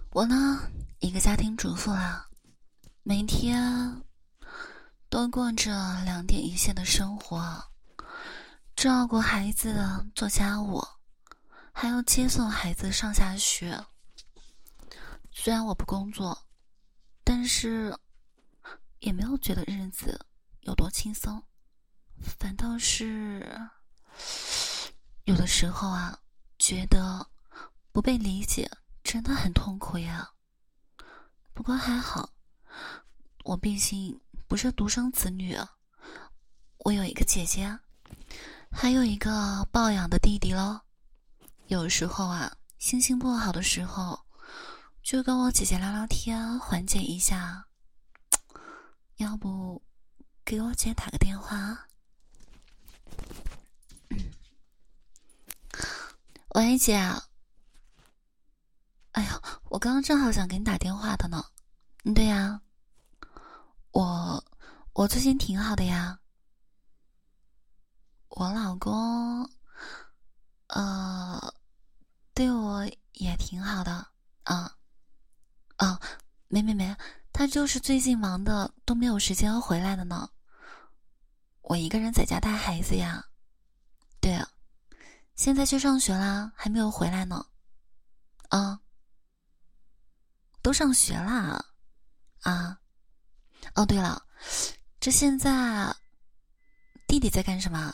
我呢，一个家庭主妇啦，每天都过着两点一线的生活，照顾孩子、做家务，还要接送孩子上下学。虽然我不工作，但是也没有觉得日子有多轻松，反倒是有的时候啊，觉得不被理解真的很痛苦呀。不过还好，我毕竟不是独生子女，我有一个姐姐，还有一个抱养的弟弟咯。有时候啊，心情不好的时候，就跟我姐姐聊聊天，缓解一下。要不给我姐打个电话？喂，姐。哎呀，我刚刚正好想给你打电话的呢。对呀，我最近挺好的呀。我老公，对我也挺好的。啊啊，没，他就是最近忙的都没有时间回来的呢。我一个人在家带孩子呀。对啊，现在去上学啦，还没有回来呢。啊，都上学啦。啊，哦对了，这现在弟弟在干什么？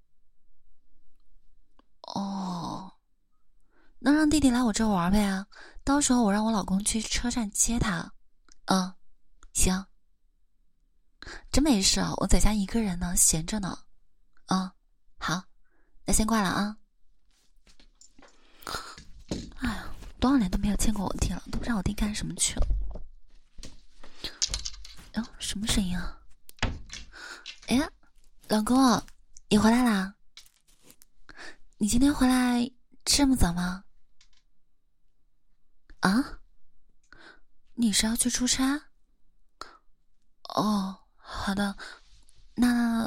哦，那让弟弟来我这玩呗啊，到时候我让我老公去车站接他。嗯，行，真没事啊，我在家一个人呢，闲着呢。嗯，好，那先挂了啊。哎呀，多少年都没有见过我弟了，都不知道我弟干什么去了。哦，什么声音啊？哎呀，老公，你回来啦？你今天回来这么早吗？啊？你是要去出差？哦，好的，那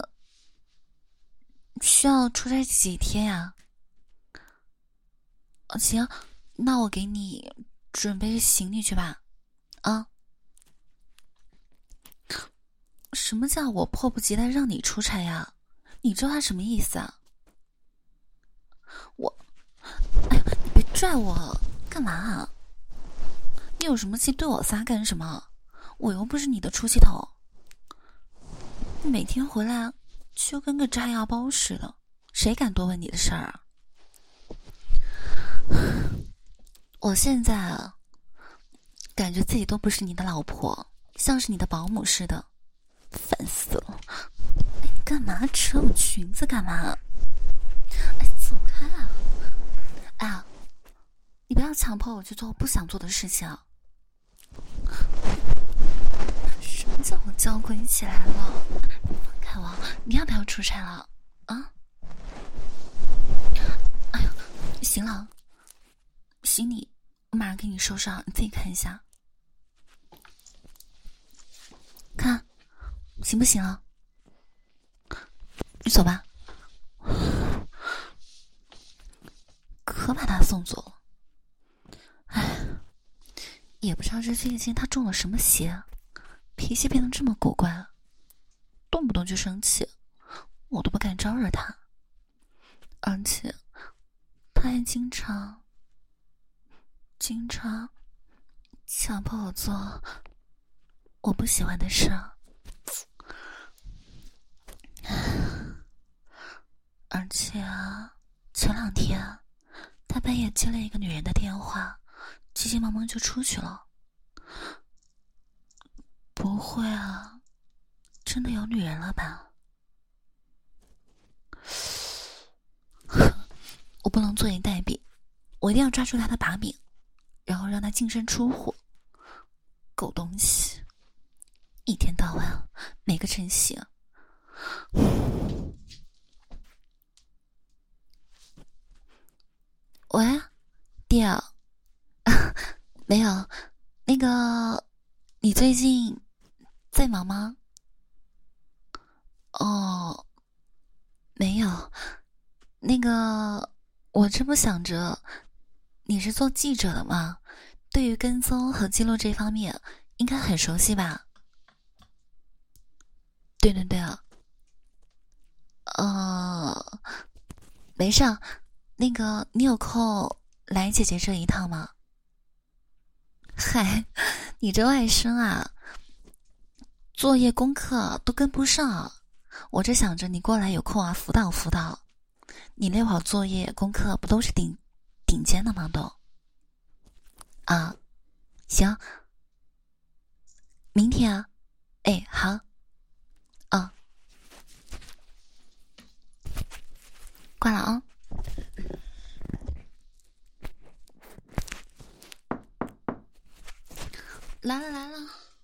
需要出差几天呀？行，那我给你准备行李去吧。啊，什么叫我迫不及待让你出差呀？你这话什么意思啊？我，哎呀，你别拽我，干嘛啊？你有什么气对我撒干什么？我又不是你的出气筒。你每天回来就跟个炸药包似的，谁敢多问你的事儿啊？我现在啊，感觉自己都不是你的老婆，像是你的保姆似的，烦死了！哎，干嘛扯我裙子干嘛？哎，走开啊！哎呀，你不要强迫我去做我不想做的事情啊！什么叫我娇贵起来了？放开我！你要不要出差了？啊？哎呀，行了，行李我马上给你收上，你自己看一下，看行不行啊？你走吧。可把他送走了。哎，也不知道这最近他中了什么邪，脾气变得这么古怪，动不动就生气，我都不敢招惹他。而且他还经常强迫我做我不喜欢的事。而且啊，前两天他半夜接了一个女人的电话，急急忙忙就出去了。不会啊，真的有女人了吧？我不能坐以待毙，我一定要抓住他的把柄，然后让他净身出户。狗东西，一天到晚没个珍惜。喂，弟儿，没有，那个，你最近在忙吗？哦，没有，那个，我这不想着你是做记者的吗？ 对于跟踪和记录这方面应该很熟悉吧？对对对啊，没事，那个你有空来姐姐这一趟吗？嗨，你这外甥啊，作业功课都跟不上，我这想着你过来有空啊，辅导辅导。你那会儿作业功课不都是顶尖的吗？都啊，行，明天啊，哎，好，啊，挂了啊。来了来了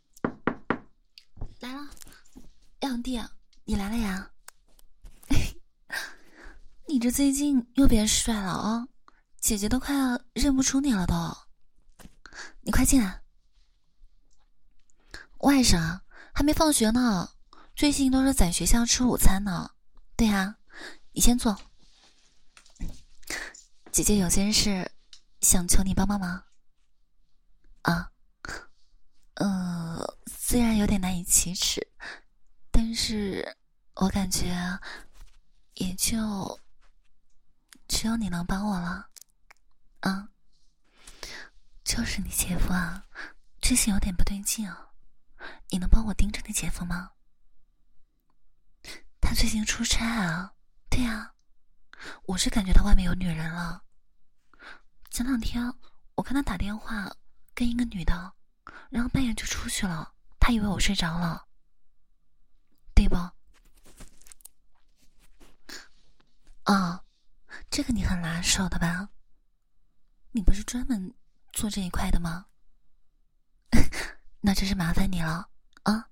来了，亮弟，你来了呀？你这最近又变帅了啊！姐姐都快要认不出你了都。你快进来。外甥还没放学呢，最近都是在学校吃午餐呢。对啊，你先坐。姐姐有件事想求你帮帮忙。啊，虽然有点难以启齿，但是我感觉也就只有你能帮我了。啊，就是你姐夫啊，最近有点不对劲啊，你能帮我盯着你姐夫吗？他最近出差啊。对啊，我是感觉他外面有女人了。前两天我看他打电话跟一个女的，然后半夜就出去了，他以为我睡着了，对不？哦，这个你很拿手的吧？你不是专门做这一块的吗？那真是麻烦你了啊。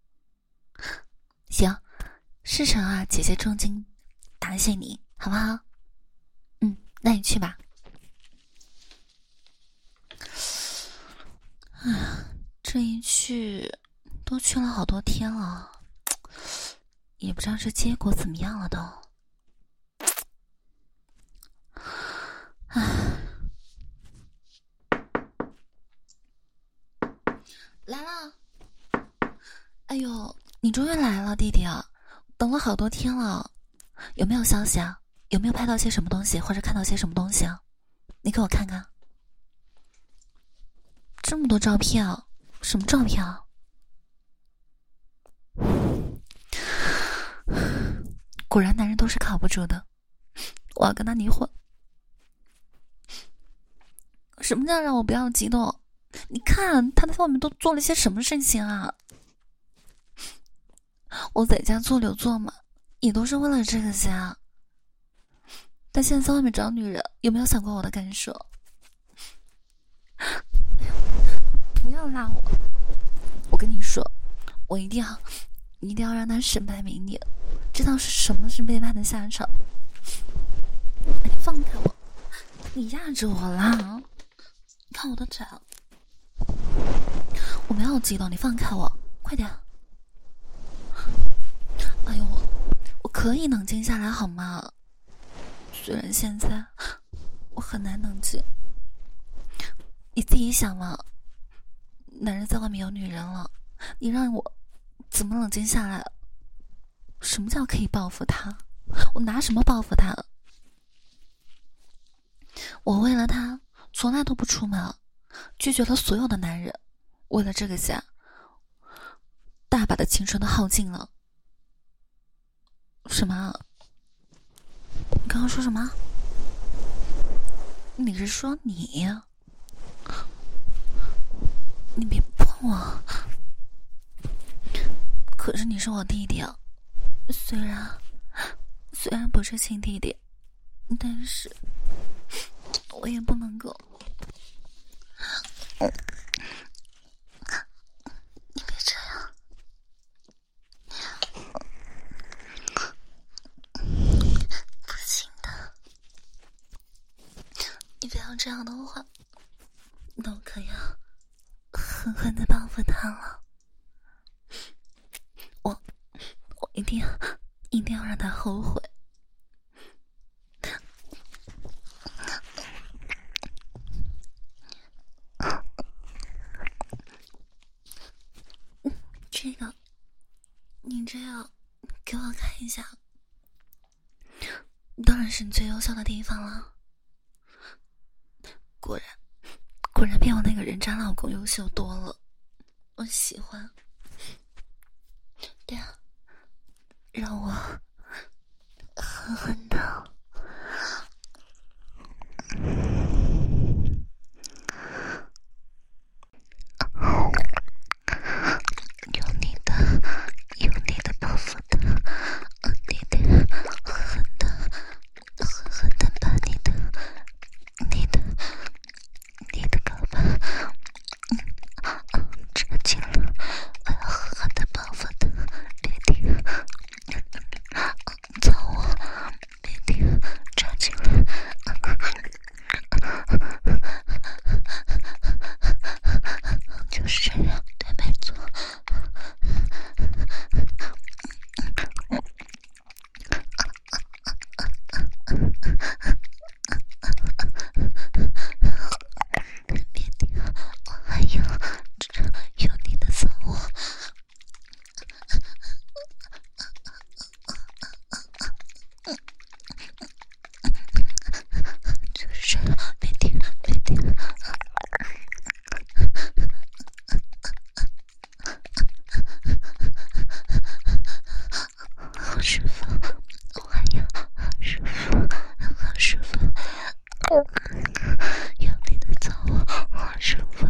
行，事成啊，姐姐重金答谢你，好不好？那你去吧。这一去都去了好多天了，也不知道这结果怎么样了都。来了！哎呦，你终于来了，弟弟啊！等了好多天了，有没有消息啊？有没有拍到些什么东西，或者看到些什么东西啊？你给我看看。这么多照片啊，什么照片啊？果然男人都是靠不住的，我要跟他离婚。什么叫让我不要激动？你看他在外面都做了些什么事情啊？我在家做牛做马，也都是为了这个家。他现在在外面找女人，有没有想过我的感受？不要拉我！我跟你说，我一定要让他身败名裂，知道是什么是背叛的下场。你放开我！你压着我啦！你看我的脚。我没有激动，你放开我，快点！哎呦，我可以冷静下来好吗？虽然现在我很难冷静，你自己想嘛，男人在外面有女人了，你让我怎么冷静下来？什么叫可以报复他？我拿什么报复他？我为了他从来都不出门，拒绝了所有的男人，为了这个家，大把的青春都耗尽了。什么？你刚刚说什么？你是说你？你别碰我！可是你是我弟弟啊，虽然不是亲弟弟，但是我也不能够。你别这样，不行的。你不要这样的话，那我可要狠狠的报复他了。我一定要让他后悔。 这个，你这样给我看一下，当然是你最优秀的地方了。果然比我那个人渣老公优秀多了，我喜欢。对啊，让我狠狠的。有你的包袱的，你得狠的把你的胳膊扎紧了，我要狠狠的包袱的，别停，操我，别停，扎紧了。就是这样，对，没错。别停，我还有你的骚我。就是这样，别停，别停。好舒服，我还有好舒服，好舒服，有你的操我，好舒服。